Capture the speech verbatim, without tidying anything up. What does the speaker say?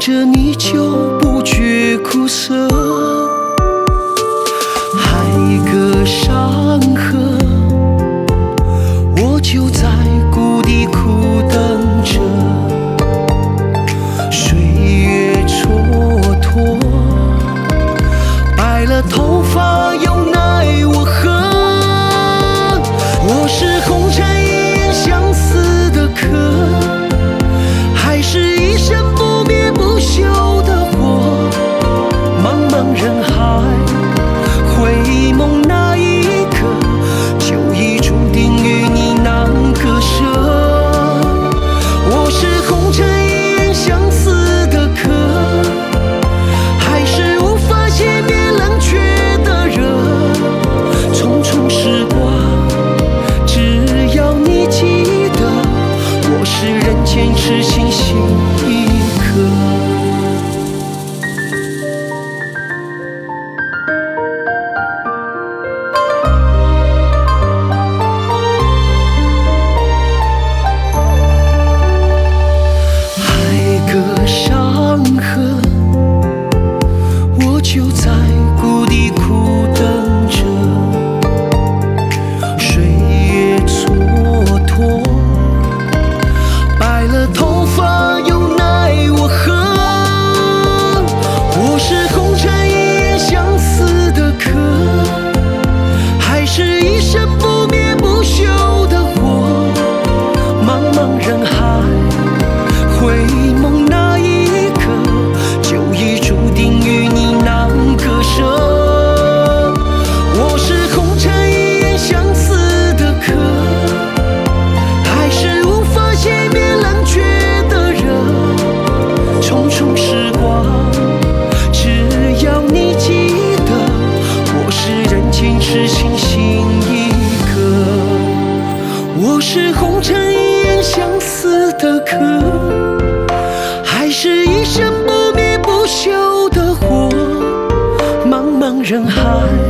着你就不觉苦涩，海歌山河，我就在谷底苦等着，岁月蹉跎，白了头发又奈我何？我是红尘一眼相思的客，还是一生不灭不休的火？茫茫人海，回梦那一刻，就已注定与你难割舍。我是红尘一眼相思的客，还是无法熄灭冷却的热？匆匆时光，只要你记得，我是人间痴心心一颗。山河，我就在谷底苦等着，岁月蹉跎，白了头发又奈我何？我是红尘一眼相思的客，还是一生不灭不休的火？茫茫人海，回梦那一刻，就已注定与你难割舍。我是红尘一眼相思的客，还是无法熄灭冷却的热？匆匆时光，只要你记得，我是人间痴心心一个。我是红尘一眼相思的客，还是一生不灭不休的火？茫茫人海，